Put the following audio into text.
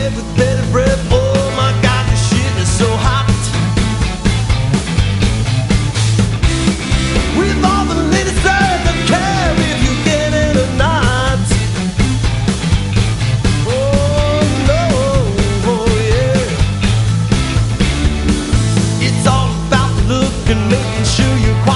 bed with better breath. Oh my God, this shit is so hot. With all the ladies that don't care if you get it or not. Oh no, oh yeah. It's all about the look and making sure you're